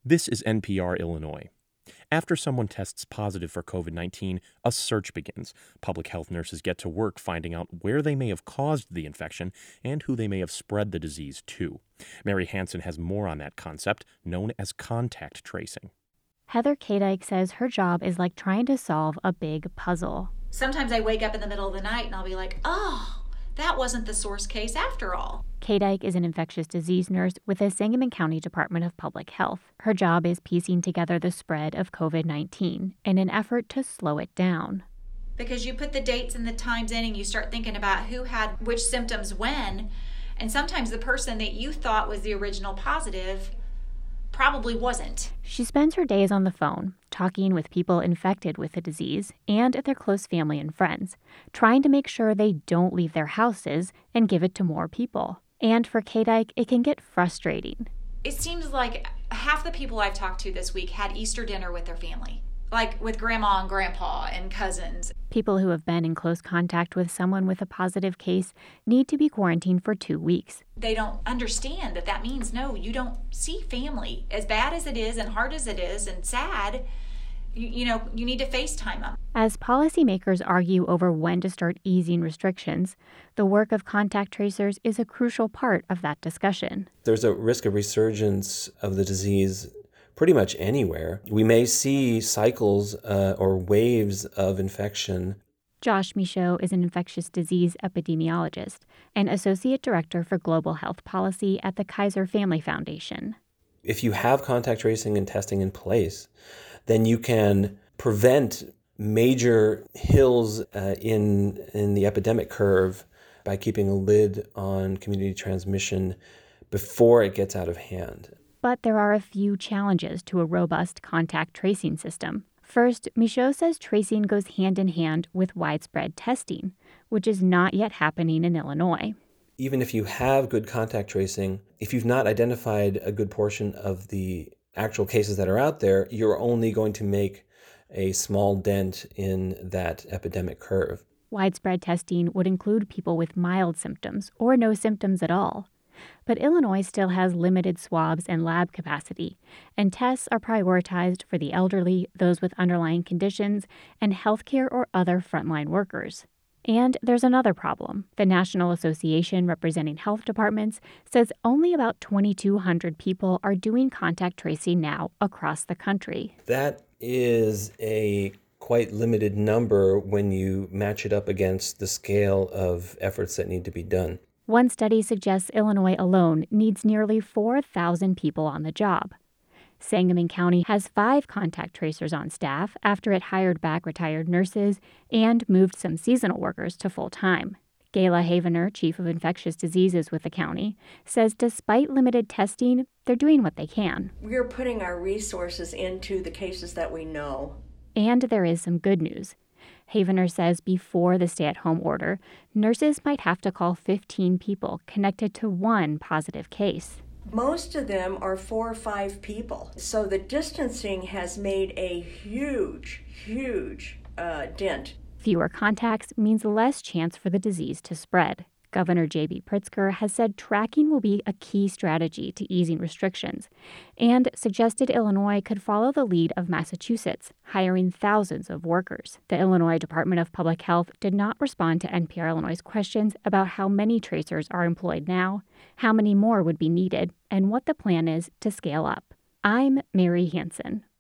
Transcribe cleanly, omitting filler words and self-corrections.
This is NPR Illinois. After someone tests positive for COVID-19, a search begins. Public health nurses get to work finding out where they may have caused the infection and who they may have spread the disease to. Mary Hansen has more on that concept, known as contact tracing. Heather Kadike says her job is like trying to solve a big puzzle. Sometimes I wake up in the middle of the night and I'll be like, oh, that wasn't the source case after all. Kadike is an infectious disease nurse with the Sangamon County Department of Public Health. Her job is piecing together the spread of COVID-19 in an effort to slow it down. Because you put the dates and the times in and you start thinking about who had which symptoms when, and sometimes the person that you thought was the original positive probably wasn't. She spends her days on the phone, talking with people infected with the disease and their close family and friends, trying to make sure they don't leave their houses and give it to more people. And for Kadike, it can get frustrating. It seems like half the people I've talked to this week had Easter dinner with their family, like with grandma and grandpa and cousins. People who have been in close contact with someone with a positive case need to be quarantined for 2 weeks. They don't understand that means, no, you don't see family. As bad as it is and hard as it is and sad, you need to FaceTime them. As policymakers argue over when to start easing restrictions, the work of contact tracers is a crucial part of that discussion. There's a risk of resurgence of the disease pretty much anywhere. We may see cycles or waves of infection. Josh Michaud is an infectious disease epidemiologist and associate director for global health policy at the Kaiser Family Foundation. If you have contact tracing and testing in place, then you can prevent major hills in the epidemic curve by keeping a lid on community transmission before it gets out of hand. But there are a few challenges to a robust contact tracing system. First, Michaud says tracing goes hand in hand with widespread testing, which is not yet happening in Illinois. Even if you have good contact tracing, if you've not identified a good portion of the actual cases that are out there, you're only going to make a small dent in that epidemic curve. Widespread testing would include people with mild symptoms or no symptoms at all. But Illinois still has limited swabs and lab capacity, and tests are prioritized for the elderly, those with underlying conditions, and healthcare or other frontline workers. And there's another problem. The National Association representing health departments says only about 2,200 people are doing contact tracing now across the country. That is a quite limited number when you match it up against the scale of efforts that need to be done. One study suggests Illinois alone needs nearly 4,000 people on the job. Sangamon County has 5 contact tracers on staff after it hired back retired nurses and moved some seasonal workers to full-time. Gayla Havener, chief of infectious diseases with the county, says despite limited testing, they're doing what they can. We're putting our resources into the cases that we know. And there is some good news. Havener says before the stay-at-home order, nurses might have to call 15 people connected to one positive case. Most of them are 4 or 5 people. So the distancing has made a huge dent. Fewer contacts means less chance for the disease to spread. Governor J.B. Pritzker has said tracking will be a key strategy to easing restrictions and suggested Illinois could follow the lead of Massachusetts, hiring thousands of workers. The Illinois Department of Public Health did not respond to NPR Illinois' questions about how many tracers are employed now, how many more would be needed, and what the plan is to scale up. I'm Mary Hansen.